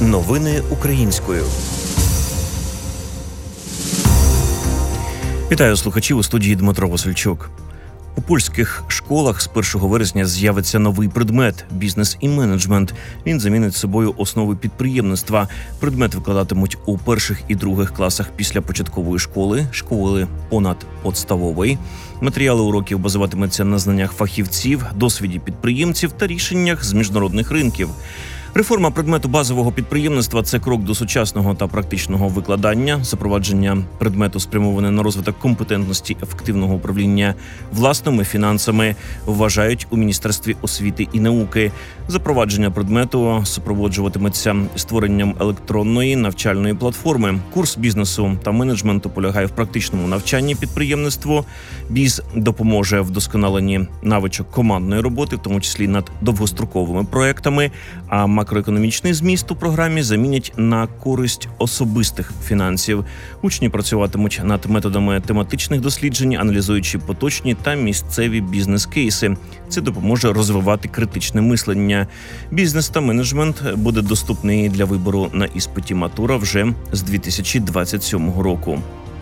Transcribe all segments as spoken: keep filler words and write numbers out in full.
Новини українською. Вітаю слухачів, у студії Дмитро Васильчук. У польських школах з першого вересня з'явиться новий предмет – бізнес і менеджмент. Він замінить собою основи підприємництва. Предмет викладатимуть у перших і других класах після початкової школи, школи понадподставової. Матеріали уроків базуватимуться на знаннях фахівців, досвіді підприємців та рішеннях з міжнародних ринків. Реформа предмету базового підприємництва – це крок до сучасного та практичного викладання. Запровадження предмету спрямоване на розвиток компетентності ефективного управління власними фінансами, вважають у Міністерстві освіти і науки. Запровадження предмету супроводжуватиметься створенням електронної навчальної платформи. Курс бізнесу та менеджменту полягає в практичному навчанні підприємництву. Біз допоможе вдосконаленні навичок командної роботи, в тому числі над довгостроковими проектами, а макроекономічний зміст у програмі замінять на користь особистих фінансів. Учні працюватимуть над методами тематичних досліджень, аналізуючи поточні та місцеві бізнес-кейси. Це допоможе розвивати критичне мислення. Бізнес та менеджмент буде доступний для вибору на іспиті матура вже з дві тисячі двадцять сьомого року.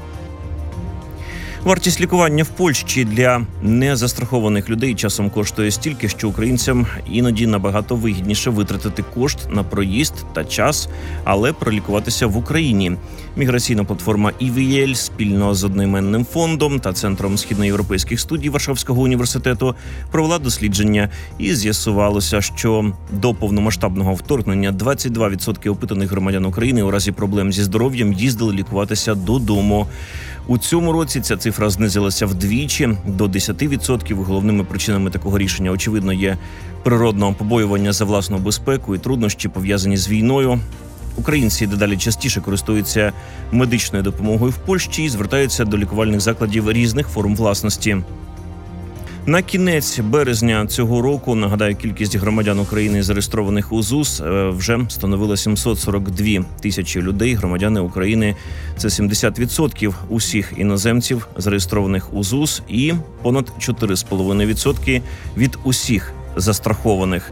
Вартість лікування в Польщі для незастрахованих людей часом коштує стільки, що українцям іноді набагато вигідніше витратити кошт на проїзд та час, але пролікуватися в Україні. Міграційна платформа і ві ель спільно з одноіменним фондом та Центром східноєвропейських студій Варшавського університету провела дослідження і з'ясувалося, що до повномасштабного вторгнення двадцять два відсотки опитаних громадян України у разі проблем зі здоров'ям їздили лікуватися додому. У цьому році ця цифра знизилася вдвічі до десять відсотків. Головними причинами такого рішення, очевидно, є природне побоювання за власну безпеку і труднощі, пов'язані з війною. Українці дедалі частіше користуються медичною допомогою в Польщі і звертаються до лікувальних закладів різних форм власності. На кінець березня цього року, нагадаю, кількість громадян України, зареєстрованих у ЗУС, вже становила сімсот сорок дві тисячі людей. Громадяни України – це сімдесят відсотків усіх іноземців, зареєстрованих у ЗУС, і понад чотири з половиною відсотки від усіх застрахованих.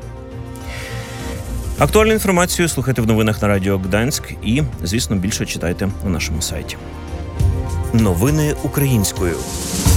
Актуальну інформацію слухайте в новинах на Радіо Гданськ і, звісно, більше читайте на нашому сайті. Новини українською.